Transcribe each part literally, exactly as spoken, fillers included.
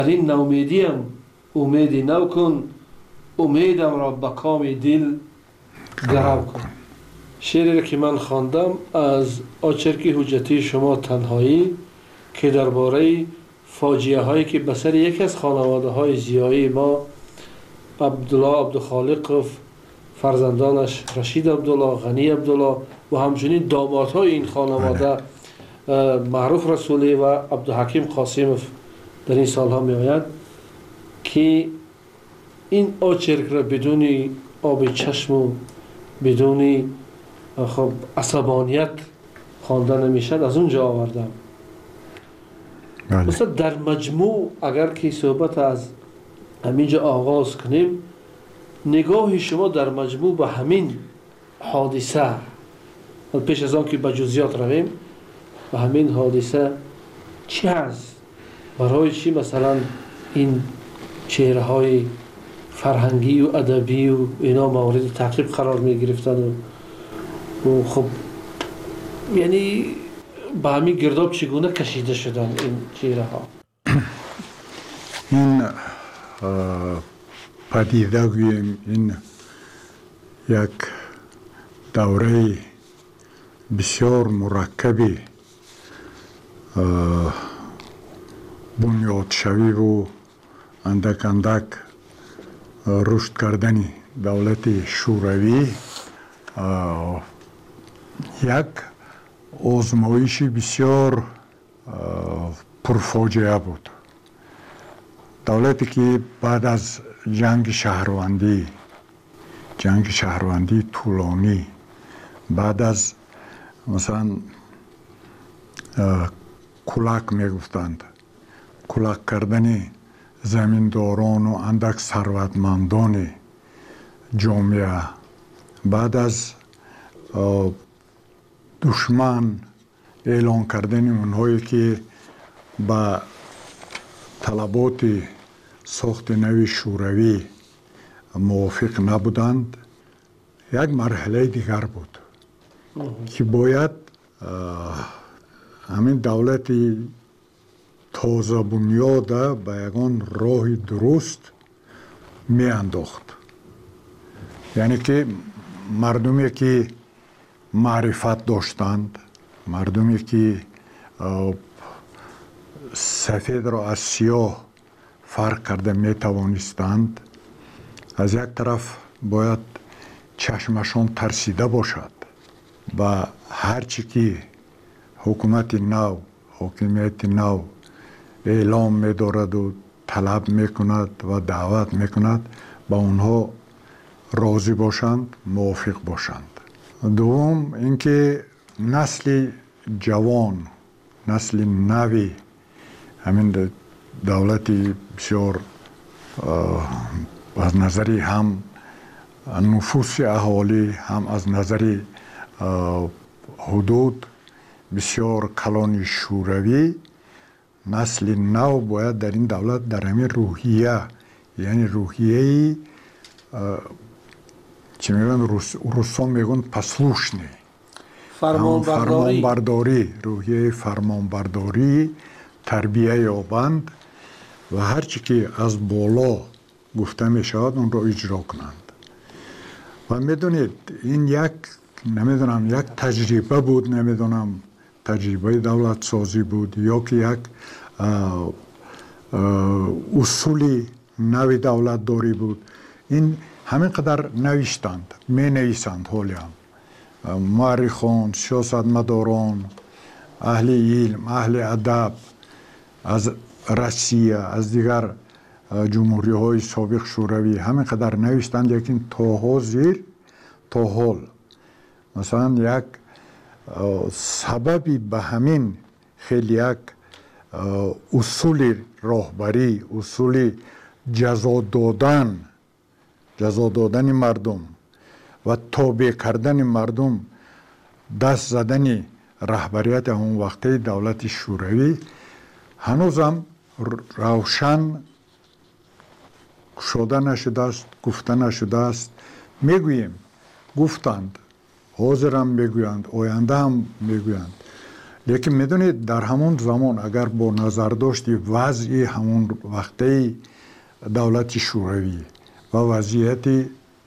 در این نومیدیم امیدی نو کن، امیدم را به کام دل گرو کن. شعری را که من خواندم از آچرکی حجتی شما تنهایی که درباره فاجعه هایی که به سر یکی از خانواده های زیایی ما عبدالله عبدالخالق، فرزندانش رشید عبدالله، غنی عبدالله و همچنین دامادهای این خانواده معروف رسولی و عبدالحکیم قاسمов در این سالها می آید که این آچرک را بدون آب چشم و بدون خب عصبانیت خوانده نمیشد، از اونجا آوردم. مثلا در مجموع اگر که صحبت از همینجا آغاز کنیم، نگاه شما در مجموع به همین حادثه، پیش از آن که به جزئیات رویم، به همین حادثه چی هست؟ برای چی مثلا این چهره های فرهنگی و ادبی و اینا مورد تعقیب قرار می گرفتن و, و خب یعنی به همین گرداب چگونه کشیده شدن این چهره ها؟ این پدیده گوییم این یک دوره بسیار مرکبی بنیاد شوی و اندک اندک رشد کردن دولت شوروی یک آزمایش بسیار پرفاجعه بود. دولتی که بعد از جنگ شهروندی جنگ شهروندی طولانی، بعد از مثلا کلک میگفتند، کلک کردن زمینداران و اندک ثروتمندان جامعه، بعد از دشمن اعلان کردن اونهایی که با طلبات ساخت نوی شوروی موافق نبودند، یک مرحله دیگر بود که باید همین دولت تازه بنیاد به یگان راه درست می انداخت. یعنی که مردمی که معرفت داشتند، مردمی که سفید را از سیاه فرق کرده می توانستند، از یک طرف باید چشمشان ترسیده باشد و هرچی که حکومت نو، حکومت نو اعلام می دارد و طلب می کند و دعوت می کند با اونها راضی باشند، موافق باشند. دوم اینکه نسل جوان، نسل نوی همین دولت بسیار از نظری هم نفوس اهالی هم از نظری حدود بسیار کلان شوروی، نسل نو باید در این دولت در همین روحیه، یعنی روحیه چی میگن روسان میگن پسلوشنی، فرمانبرداری، روحیه فرمانبرداری تربیه یابند و هرچی که از بالا گفته می شود اون را اجرا کنند. و میدونید این یک نمیدونم یک تجربه بود، نمیدونم تجربه دولت سازی بود یا که یک اصولی نوی دولت داری بود. این همین قدر نوشتند، می نویسند حالی هم مورخان، سیاستمداران، اهل علم، اهل ادب از روسیه، از دیگر جمهوری های سابق شوروی همین قدر نوشتند، لیکن تا زیر تا حال مثلا یک سببی به همین خیلی یک اصول راهبری، اصول جزا دادن جزا دادن مردم و تابع کردن مردم، دست زدن رهبریت اون وقته دولت شوروی هنوزم روشن شده نشده است، گفته نشده است. میگوییم گفتند، حاضر هم میگویند، آینده هم میگویند. لیکن میدونید در همون زمان اگر با نظر داشتی وضعی همون وقتی دولت شوروی و وضعیت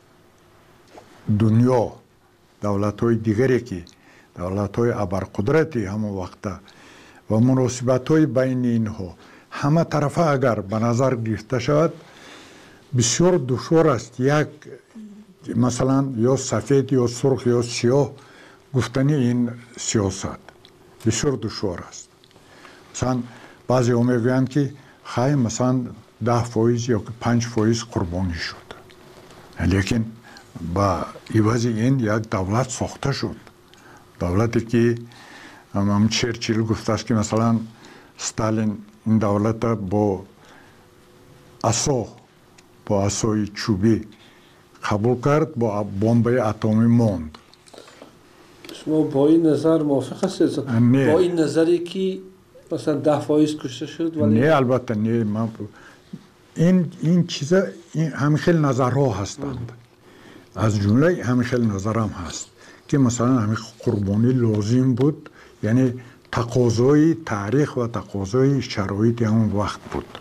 دنیا دولت های دیگری که دولت های ابرقدرتی همون وقت و مناسبت های بین اینها همه طرفه اگر به نظر گرفته شود بسیار دشوار است یک مثلا یا سفید یا سرخ یا سیاه گفتنی این سیاست بسیار دشوار است. مثلا بعضی ها میگویند که خیلی مثلا ده فایز یا پنج فایز قربانی شد، لیکن با عوض این یک دولت ساخته شد، دولتی که هم چرچیل گفته است که مثلا ستالین این دولت با عصا با عصای چوبی قبول کرد، با بمب اتمی ماند. شما با این نظر موافق هستید؟ با این نظری که مثلا ده فایز کشته شد؟ ولی نه البته نه، من این این چیزا این همین خیلی نظرها هستند، از جمله همین خیلی نظرم هست که مثلا همین قربانی لازم بود، یعنی تقاضای تاریخ و تقاضای شرایط همون وقت بود.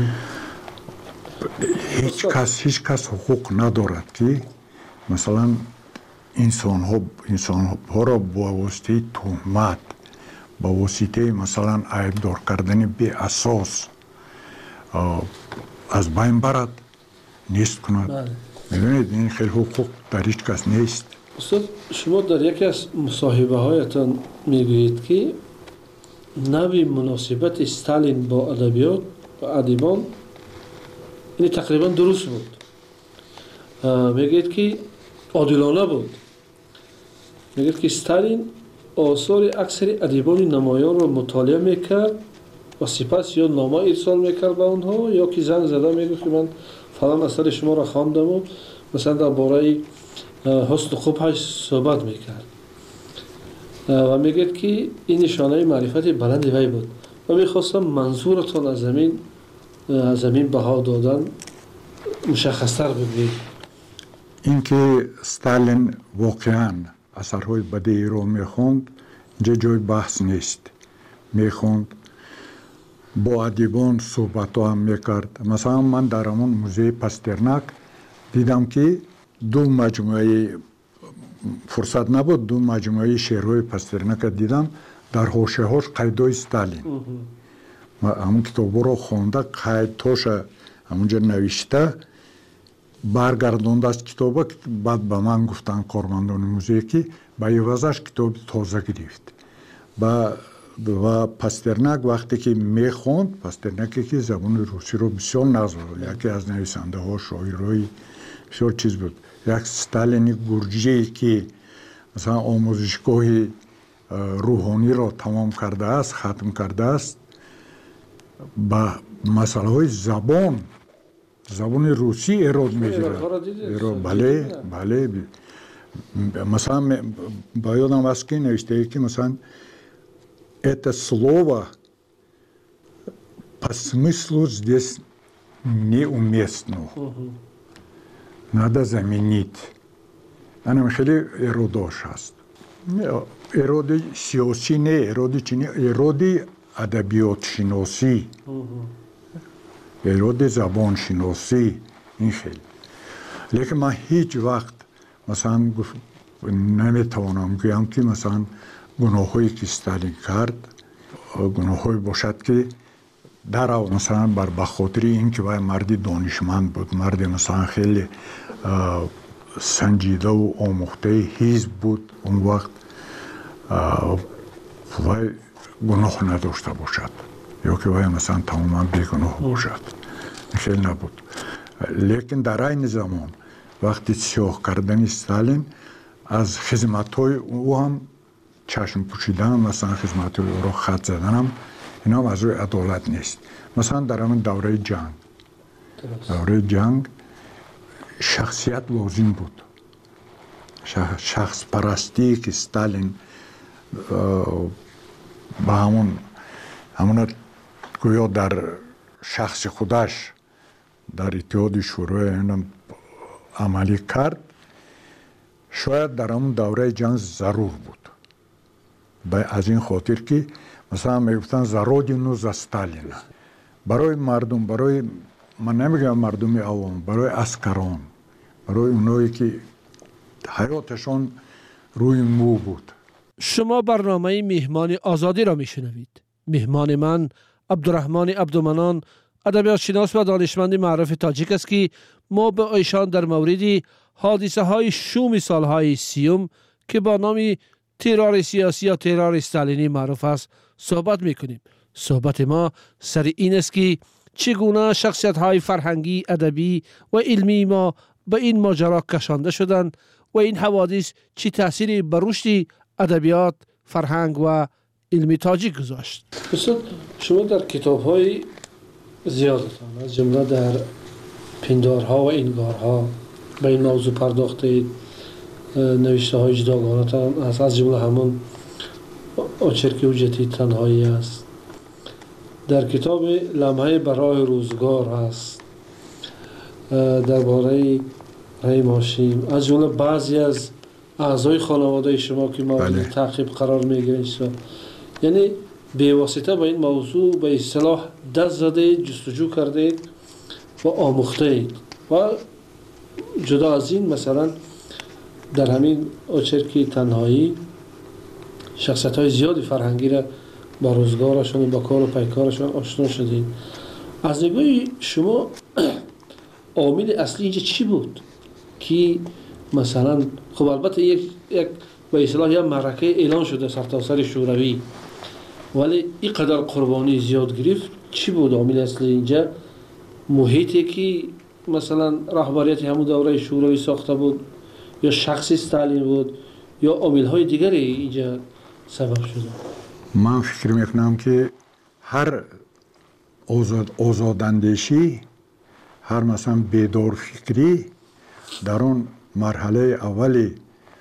هیچ کس هیچ کس حقوق ندارد که مثلا انسان ها انسان ها را با واسطه تهمت با واسطه مثلا عیبدار کردن بی اساس از بین برد نیست کند. می‌بینید این خیلی حقوق در هیچ کس نیست. استاد شما در یکی از مصاحبه هایتان میگویید که نوع مناسبت استالین با ادبیات و ادیبان این تقریبا درست بود. میگید که عادلانه بود. میگید که استالین آثار اکثر ادیبان نمایان را مطالعه میکرد و سپس یا نامه ارسال میکرد به اونها یا که زنگ زده میگفت که من فلان اثر شما را خواندم و مثلا درباره حسن خوبش صحبت میکرد و میگید که این نشانه معرفت بلند وی بود و میخواستم منظورتان از زمین از زمین بها دادن مشخصتر بگویید. اینکه ستالین واقعا اثرهای بدی رو میخوند اینجا جای بحث نیست، میخوند با ادیبان صحبت هم میکرد. مثلا من در همون موزه پاسترناک دیدم که دو مجموعه فرصت نبود دو مجموعه شعرهای پاسترناک دیدم در حاشیه هاش قیدای ستالین. من همون کتاب رو خونده قیدهاش همونجا نوشته برگردونده از کتاب، بعد به من گفتن کارمندان موزه که به عوضش کتاب تازه گرفت. و پاسترناک وقتی که میخوند، پاسترناکی که زبان روسی رو بسیار نازل، یکی از نویسنده ها شاعرای بسیار چیز بود، یک ستالینی گرجی که مثلا آموزشگاه روحانی را تمام کرده است، ختم کرده است، با مسئله های زبان زبان روسی ایراد میگیره. بله بله مثلا با یادم است که نوشته که مثلا это слово по смыслу здесь неуместно. Надо заменить. انا خیلی ایراداش هست. ایراد سیاسی نه، ایراد چینی، ایراد ادبیات شناسی، ایراد زبان شناسی این خیلی. لیکن من هیچ وقت مثلا نمیتوانم بگم که مثلا گناهایی که ستالین کرد گناهایی باشد که در مثلا بر بخاطر اینکه وای مردی دانشمند بود، مردی مثلا خیلی سنجیده و آموخته حزب بود، اون وقت وای گناه نداشته باشد یا که وای مثلا تماما بیگناه باشد، خیلی نبود. لیکن در این زمان وقتی سیاه کردن ستالین از خدمت‌های او هم چشم پوشیدن، مثلا خدمت‌های او را خط زدن هم اینا هم از روی عدالت نیست. مثلا در همون دوره جنگ دوره جنگ شخصیت لازم بود، شخص پرستی که ستالین با همون همون گویا در شخص خودش در اتحاد شوروی عملی کرد، شاید در همون دوره جنگ ضرور بود. از این خاطر که مثلا میگفتن за родину за Сталина. برای مردم، برای من نمیگم مردم عوام، برای عسکران، برای اونایی که حیاتشان روی مو بود. شما برنامه مهمان آزادی را میشنوید. مهمان من عبدالرحمن عبدالمنان، ادبیات شناس و دانشمند معروف تاجیک است که ما به ایشان در مورد حادثه های شوم سالهای سیوم که با نام ترور سیاسی یا ترور استالینی معروف است صحبت میکنیم. صحبت ما سر این است که چگونه شخصیت های فرهنگی، ادبی و علمی ما به این ماجرا کشانده شدند و این حوادث چه تأثیری بر رشد ادبیات، فرهنگ و علمی تاجیک گذاشت. استاد، شما در کتاب های زیادتان از جمله در پندارها و انگارها به این موضوع پرداختید. نوشته های جداگانه‌تان از از جمله همون آچرک حجتی تنهایی است. در کتاب لمحه برای روزگار هست درباره رحیم هاشم، از جمله بعضی از اعضای خانواده شما که مورد تعقیب قرار میگیرید. یعنی به واسطه با این موضوع به اصطلاح دست زده، جستجو کردید و آموختید. و جدا از این مثلا در همین آچرکی تنهایی شخصیت های زیادی فرهنگی را با روزگارشون و با کار و پیکارشون آشنا شدید. از نگاه شما عامل اصلی اینجا چی بود که مثلا خب البته یک یک به اصطلاح یک معرکه اعلان شده سرتاسر شوروی، ولی اینقدر قربانی زیاد گرفت؟ چی بود عامل اصلی اینجا؟ محیطی که مثلا رهبریت همون دوره شوروی ساخته بود، یا شخص استالین بود، یا عامل های دیگری اینجا سبب شده؟ من فکر میکنم که هر آزاد آزاداندیشی، هر مثلا بیدار فکری در اون مرحله اولی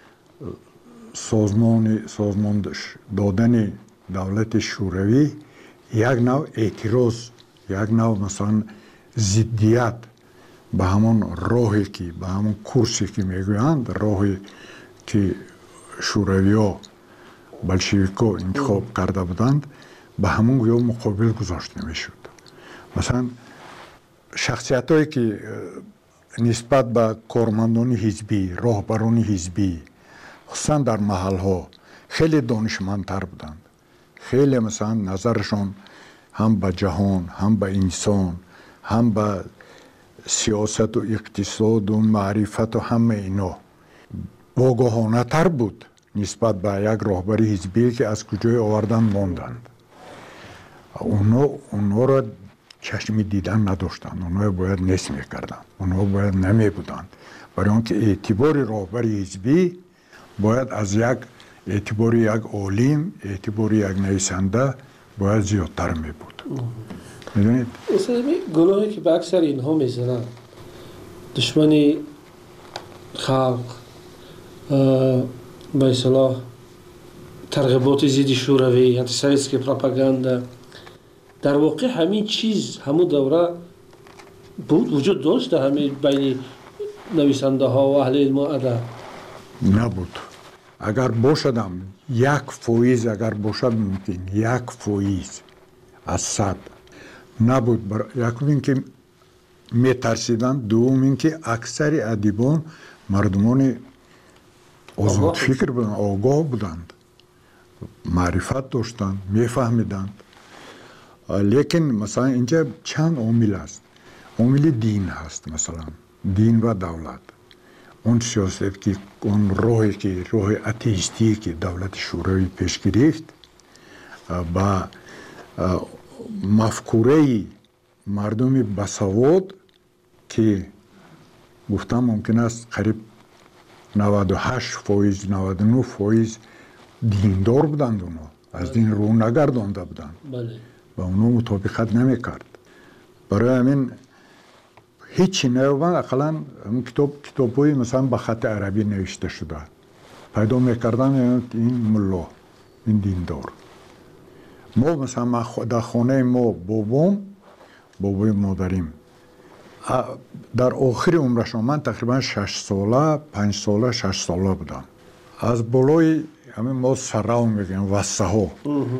سازمان سازمان دادن دولت شوروی یک نوع اعتراض، یک نوع مثلا ضدیت به همون راهی که به همون کورسی که میگویند، راهی که شوروی ها بلشویکا انتخاب کرده بودند، به همون گویا مقابل گذاشته میشد. مثلا شخصیت هایی که نسبت به کارمندان حزبی، راهبران حزبی، خصوصا در محل ها خیلی دانشمندتر بودند. خیلی مثلا نظرشان هم به جهان، هم به انسان، هم به سیاست و اقتصاد و معرفت و همه اینا باگاهانه تر بود نسبت به یک راهبر حزبی که از کجای آوردن ماندند. اونا اونا را چشمی دیدن نداشتند، اونا باید نصف میکردند، اونا باید نمی بودند. برای آنکه اعتبار راهبر حزبی باید از یک اعتبار یک عالم، اعتبار یک نویسنده باید زیادتر می بود. میدونید؟ مثلا گناهی که به اکثر اینها میزنن، دشمنی خلق، به اصطلاح ترغیبات ضد شوروی، انتی‌سویتسکی پروپاگاندا، در واقع همین چیز همون دوره بود، وجود داشت در همین بین نویسنده ها و اهل علم و ادب؟ نبود. اگر باشدم یک فویز، اگر باشد ممکن یک فویز از صد نبود. بر... یکم این که میترسیدن، دوم این که اکثر ادیبان مردمان آزاد فکر بودند، آگاه بودند، معرفت داشتند، میفهمیدند. لیکن مثلا اینجا چند عامل است. عامل دین هست، مثلا دین و دولت. اون سیاست که اون راهی که راه اتئیستی که دولت شوروی پیش گرفت با مفکوره مردم بسواد که گفتم ممکن است قریب نود و هشت فایز نود و نه فایز دیندار بودند، اونا از دین رو نگردانده بودند، با اونا مطابقت نمیکرد. برای همین هیچی نیومد. اقلا کتاب کتاب‌های مثلا به خط عربی نوشته شده پیدا میکردن، این ملا، این دیندار. ما مثلا در خانه ما بابام، بابای مادریم در آخر عمرشان، من تقریبا شش ساله، پنج ساله، شش ساله بودم. از بالای همین ما سراو میگیم وسه ها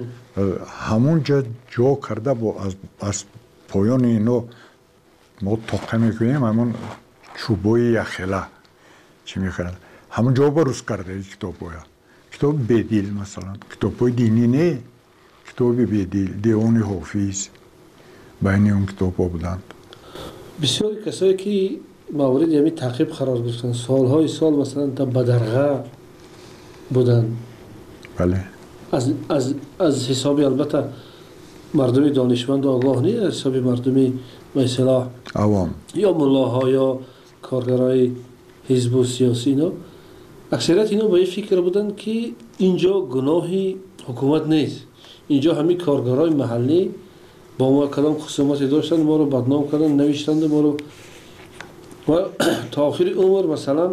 همونجا جا کرده با از, از پایان اینو ما تاقه میکنیم همون چوبای یخلا چی میکنه همون جا بروز کرده این کتاب باید کتاب بدیل مثلا کتاب های دینی نه کتاب بدیل دیوان حافظ بین اون کتاب ها بودند بسیاری کسایی که مورد یمی تعقیب قرار گرفتن سالهای سال مثلا در بدرغه بودن بله از, از, از حسابی البته مردمی دانشمند آگاه نیست از حسابی مردمی مثلا عوام یا ملاها یا کارگرای حزب و سیاسی اینا اکثریت اینا با این فکر بودن که اینجا گناهی حکومت نیست اینجا همین کارگرای محلی با ما کدام خصوماتی داشتن ما رو بدنام کردن نوشتند ما رو و تا آخر عمر مثلا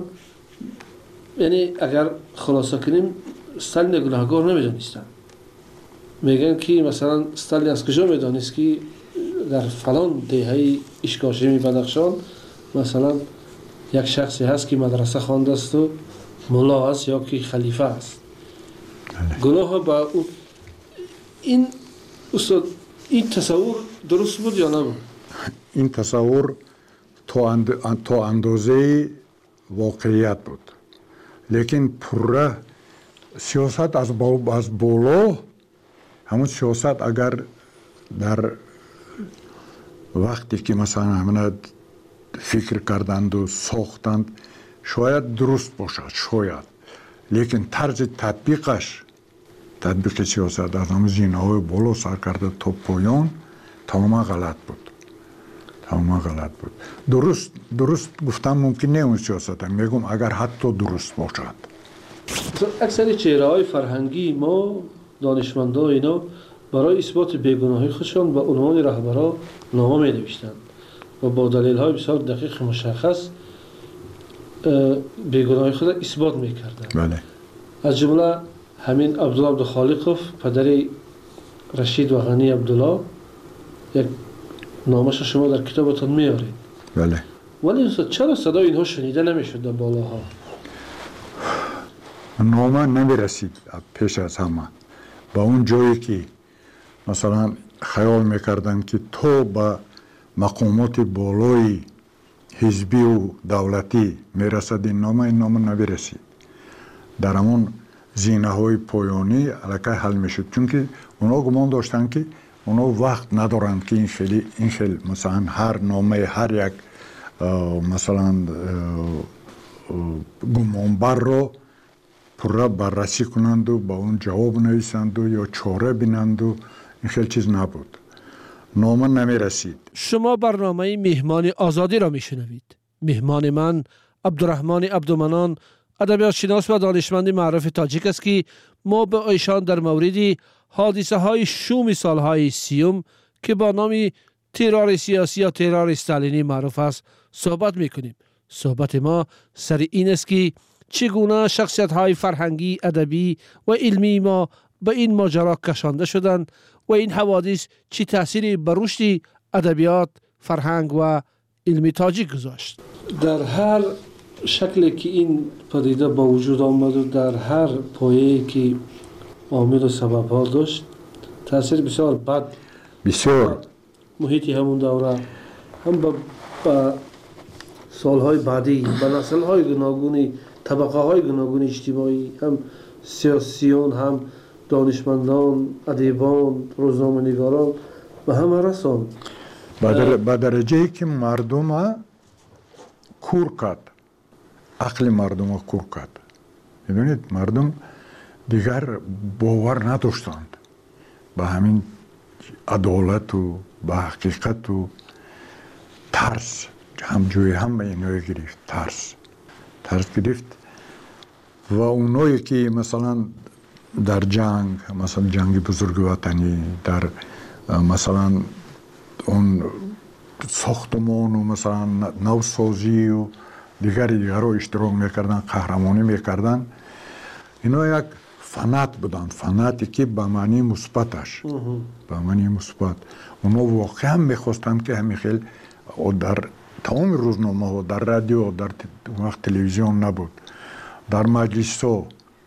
یعنی اگر خلاصه کنیم استالین گناهکار نمیدانستن میگن که مثلا استالین از کجا میدانست که در فلان دهه اشکاشمی بدخشان مثلا یک شخصی هست که مدرسه خوانده است و ملا است یا که خلیفه است گناه با این استاد این تصور درست بود یا نبود؟ این تصور تا, اند... تا اندازه واقعیت بود لیکن پره سیاست از, با... از بالا همون سیاست اگر در وقتی که مثلا همه فکر کردند و ساختند شاید درست باشد شاید لیکن طرز تطبیقش تطبیق سیاست از همون زینه های بالا سر کرده تا پایان تماما غلط بود تماما غلط بود درست درست گفتم ممکن نه اون سیاست هم میگم اگر حتی درست باشد اکثر چهره های فرهنگی ما دانشمندا اینا برای اثبات بیگناهی خودشان با عنوان رهبرا نامه می نوشتند و با دلیل های بسیار دقیق مشخص بیگناهی خود اثبات می کردند بله از جمله همین عبدالله عبدالخالقوف پدر رشید و غنی عبدالله یک نامش شما در کتابتان میارید بله ولی چرا صدای اینها شنیده نمیشد در بالاها نامه نمیرسید پیش از همه با اون جایی که مثلا خیال میکردن که تو با مقامات بالای حزبی و دولتی میرسد این نامه این نامه نمیرسید در همون زینه های پایانی علاقه حل میشد چون که اونا گمان داشتن که اونا وقت ندارند که این خیلی این خیلی مثلا هر نامه هر یک مثلا گمانبر رو پره بررسی کنند و با اون جواب نویسند و یا چاره بینند و این خیلی چیز نبود نامه نمی رسید شما برنامه مهمان آزادی را می شنوید مهمان من عبدالرحمن عبدالمنان ادبیات شناس و دانشمند معروف تاجیک است که ما به ایشان در مورد حادثه های شوم سالهای سیوم که با نام ترور سیاسی یا ترور استالینی معروف است صحبت می کنیم صحبت ما سر این است که چگونه شخصیت های فرهنگی ادبی و علمی ما به این ماجرا کشانده شدند و این حوادث چه تأثیری بر رشد ادبیات فرهنگ و علمی تاجیک گذاشت در هر شکلی که این پدیده با وجود آمد و در هر پایه‌ای که عامل و سبب ها داشت تأثیر بسیار بد بسیار محیطی همون دوره هم با, با سالهای بعدی با نسل‌های گوناگونی طبقه های گوناگون اجتماعی هم سیاسیون هم دانشمندان ادیبان روزنامه‌نگاران و همه رسان به درجه که مردم کور کرد عقل مردم کور کرد میدونید مردم دیگر باور نداشتند به همین عدالت و به حقیقت و ترس همجوری هم به اینو گرفت ترس ترس گرفت و اونایی که مثلا در جنگ مثلا جنگ بزرگ وطنی در مثلا اون ساختمان و مثلا نوسازی و دیگری دیگر رو اشتراک میکردن قهرمانی میکردن اینا یک فنات بودن فناتی که به معنی مثبتش به معنی مثبت اونا واقعا میخواستن که همین خیلی در تمام روزنامه ها در رادیو در وقت تلویزیون نبود در مجلس ها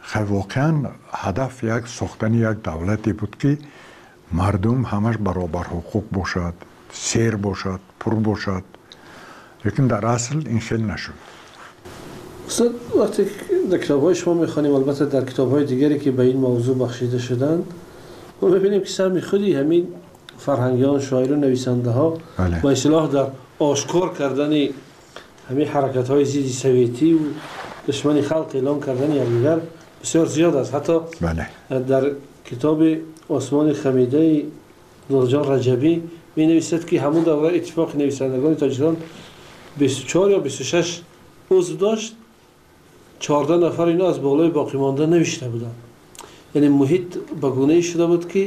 خب واقعا هدف یک ساختن یک دولتی بود که مردم همش برابر حقوق باشد، سیر باشد، پر باشد. لیکن در اصل این خیلی نشد. استاد وقتی در کتاب‌های شما می‌خوانیم، البته در کتاب‌های دیگری که به این موضوع بخشیده شدند، ما می‌بینیم که سهم خودی همین فرهنگیان، شاعران، نویسنده‌ها بله. با اصطلاح در آشکار کردن همین حرکت‌های ضد سویتی و دشمنی خلق اعلام کردن یکدیگر بسیار زیاد است. حتی بله. در کتاب آسمان خمیده نورجان رجبی می نویسد که همون دوره اتفاق نویسندگان تاجیکستان بیست و چهار یا بیست و شش عضو داشت، چهارده نفر اینا از بالای باقی مانده نوشته بودند. یعنی محیط به گونه‌ای شده بود که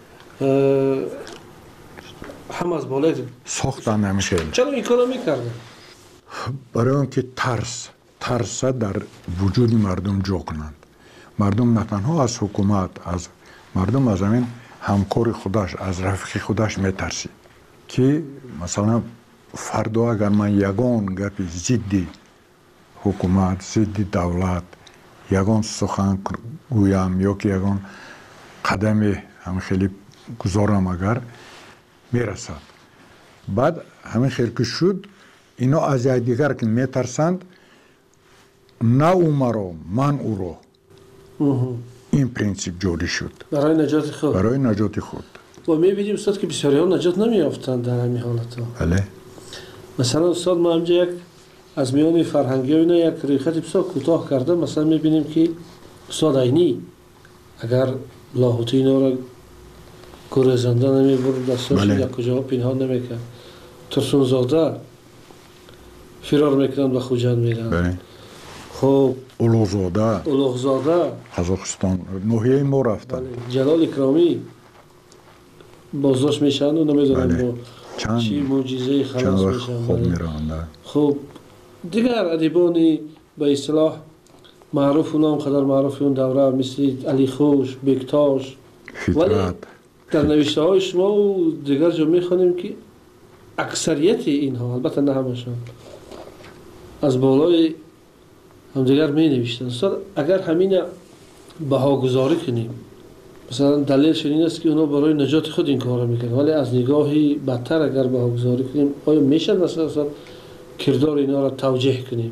هم از بالای ساختن نمیشه. چرا این کارو میکردن؟ برای اینکه ترس ترس در وجود مردم جا کنند. مردم نه تنها از حکومت، از مردم از همین همکار خودش، از رفیق خودش میترسی که مثلا فردا اگر من یگان گپی ضد حکومت، ضد دولت یگان سخن گویم یا که یگان قدم هم خیلی گذارم اگر میرسد، بعد همین خیلی که شد اینا از یکدیگر که میترسند، نه او مرا من او را. این پرینسیپ جوری شد برای نجات خود. برای نجات خود. و میبینیم استاد که بسیاری ها نجات نمیافتند در همین حالت ها. بله. مثلا استاد ما همجا یک از میان فرهنگی ها اینا یک ریخت بسیار کوتاه کرده. مثلا میبینیم که استاد عینی اگر لاهوتی اینا را گریزنده نمیبرد، دستاش بله. یک کجا پنهان نمیکرد. ترسون زاده فرار میکنند و خوجند میرند. بله. خب اولوغزاده اولوغزاده قزاقستان ناحیه ما رفتن. بله. جلال اکرامی بازداشت میشن و نمیدونم بله. با چند چی معجزه خلاص چند میشن. خوب بله. میرند. خب دیگر ادیبانی به اصطلاح معروف و نام قدر معروف اون دوره مثل علی خوش، بکتاش، ولی فطرت در نوشته های شما و دیگر جا میخوانیم که اکثریت اینها، البته نه همشان، از بالای همدیگر می نوشتن. اگر همین بهاگذاری کنیم، مثلا دلیلش این است که اونا برای نجات خود این کار میکنن، ولی از نگاهی بدتر اگر بهاگذاری کنیم، آیا میشه مثلا کردار اینا را توجیه کنیم؟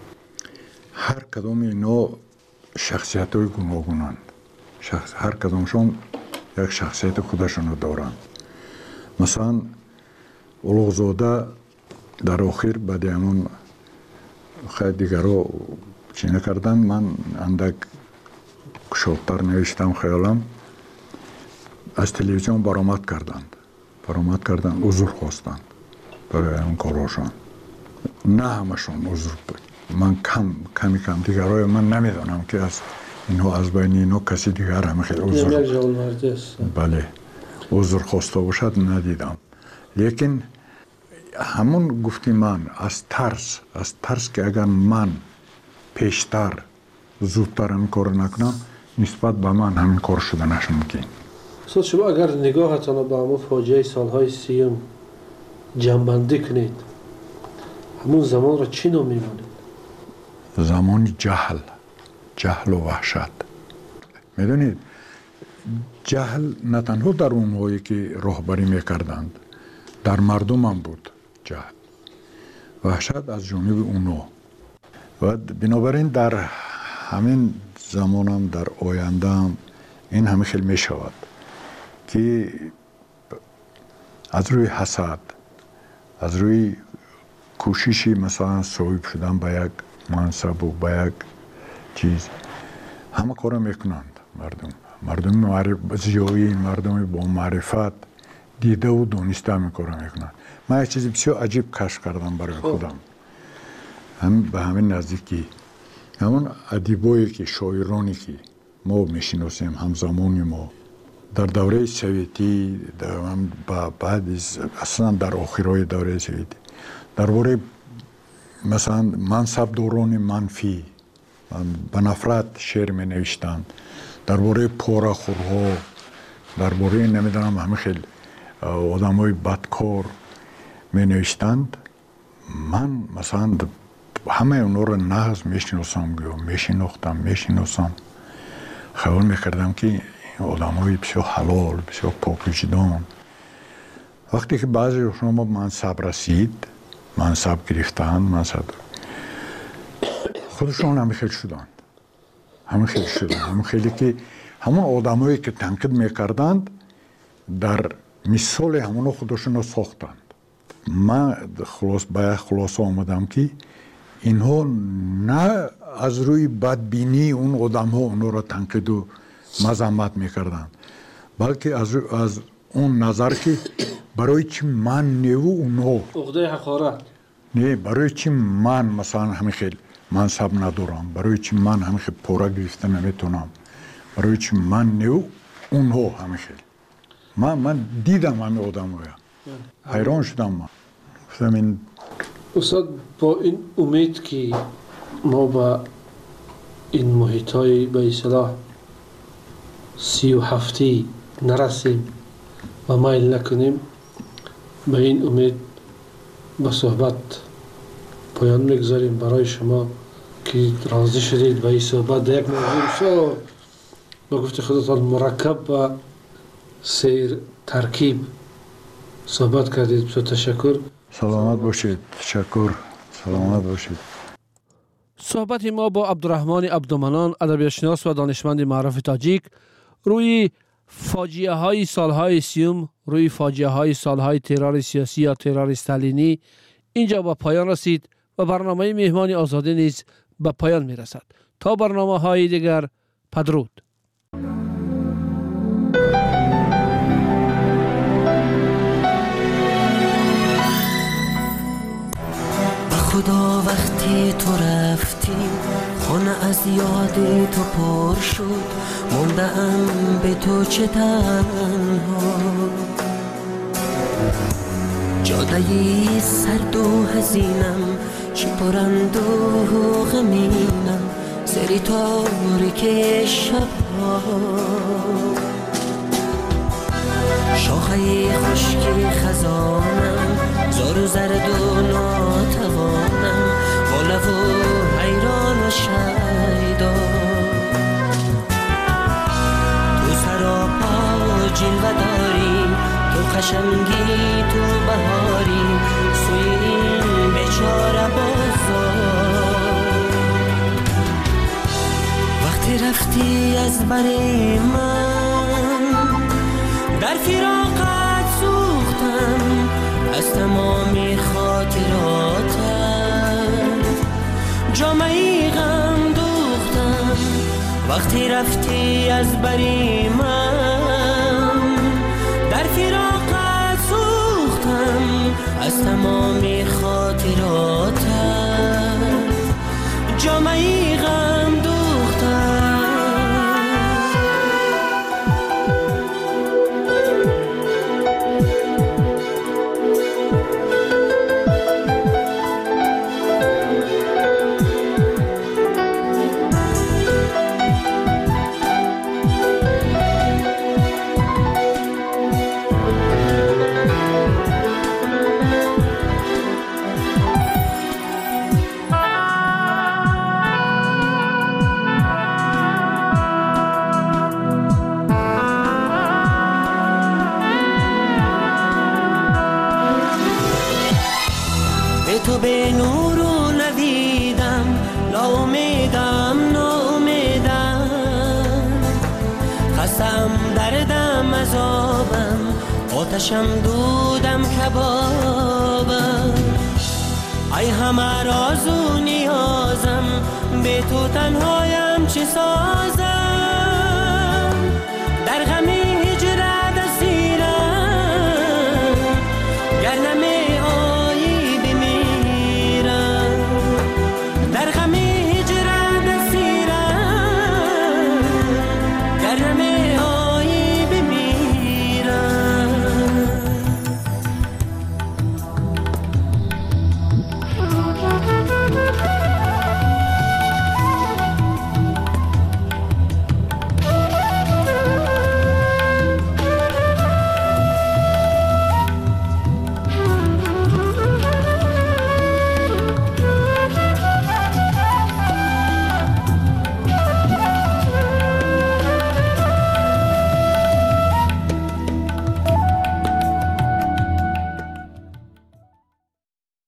هر کدام اینا شخصیت های گوناگونند. شخص هر کدامشون یک شخصیت خودشون دارند. مثلا اولوغزاده در آخر بعد همون خیلی دیگرها چی نکردن، من اندک شادتر نوشتم خیالم، از تلویزیون برآمد کردند برآمد کردند عذر خواستند برای اون کاراشون. نه همشون عذر بود، من کم کمی کم دیگرهای من نمیدونم که از اینها از بین اینها کسی دیگر هم خیلی عذر یک جوان مردی است. بله عذر خواسته باشد ندیدم. لیکن همون گفتی من از ترس از ترس که اگر من پیشتر زودتر همین کار نکنم، نسبت به من همین کار شده نشمکن. استاد شما اگر نگاهتان به همون فاجعه سالهای سیم جنبندی کنید، همون زمان را چی نام می‌مانید؟ زمان جهل جهل و وحشت. میدونید جهل نه تنها در اونهایی که راهبری میکردند، در مردم هم بود جهل. وحشت از جانب اونا. و بنابراین در همین زمان هم در آینده هم این همه خیلی می شود که از روی حسد، از روی کوششی مثلا صاحب شدن به یک منصب و به یک چیز، همه کار میکنند مردم. مردم معرف زیایی، مردم با معرفت دیده و دانسته همین کار میکنند. من یک چیز بسیار عجیب کشف کردم برای خودم، هم به همین نزدیکی، همون ادیبایی که شاعرانی که ما میشناسیم همزمانی ما در دوره سویتی، بعد اصلا در آخرای دوره سویتی، درباره مثلا منصبداران منفی به نفرت شعر می نوشتند، درباره پاره‌خورها، درباره نمیدونم همه خیلی آدمای بدکار می نوشتند. من مثلا همه اونا رو نغز میشناسم، میشناختم میشناسم خیال میکردم که این آدم های بسیار حلال، بسیار پاکوجدان. وقتی که بعضی شما منصب رسید، منصب گرفتند، منصب خودشون همه خیلی شدند. همه خیلی شدند. همه خیلی که همون آدمایی که تنقید میکردند در مثال همون خودشون رو ساختند. من خلاص به خلاصه آمدم که اینها نه از روی بدبینی اون آدم ها اونها را تنقید و مذمت میکردند، بلکه از, از اون نظر که برای چی من نیو اونها عقده حقارت، نه برای چی من مثلا همین خیلی منصب ندارم، برای چی من همین خیلی پورا گرفته نمیتونم، برای چی من نیو اونها همین خیلی. من من دیدم همین آدم ها، حیران شدم. من گفتم این استاد با این امید که ما با این محیط های به اصطلاح سی و هفتی نرسیم و مایل نکنیم، به این امید به صحبت پایان میگذاریم. برای شما که راضی شدید به این صحبت یک موضوع بسیار با گفت خودتان مرکب و سیر ترکیب صحبت کردید. بسیار تشکر. سلامت باشید. تشکر. سلامت باشید. صحبت ما با عبدالرحمن عبدالمنان، ادبیاتشناس و دانشمند معروف تاجیک، روی فاجعه های سالهای سیوم، روی فاجعه های سالهای ترور سیاسی یا ترور استالینی اینجا به پایان رسید و برنامه مهمان آزاده نیز به پایان می رسد. تا برنامه های دیگر، پدرود. خدا وقتی تو رفتی خانه از یاد تو پر شد، موندم به تو چه تنها، جادهی سرد و حزینم چه پرند و غمینم، سری تاریک شبها، شاخه خشکی خزانم زار و زرد و ناتوانم، بالا و حیران و شیدا، تو سراپا جلوه داری، تو خشمگی تو بهاری، سوی این بیچاره بازار، وقتی رفتی از بر من در فراقت سوختم، از تمامی خاطراتت جامعی غم دوختم، وقتی رفتی از بری من در فراقت سوختم، از تمامی خاطراتت جامعی غم دوختم. تو به نور و ندیدم، ناامیدم ناامیدم، خستم دردم عذابم، آتشم دودم کبابم، ای همه راز و نیازم، به تو تنهایم چه سازم،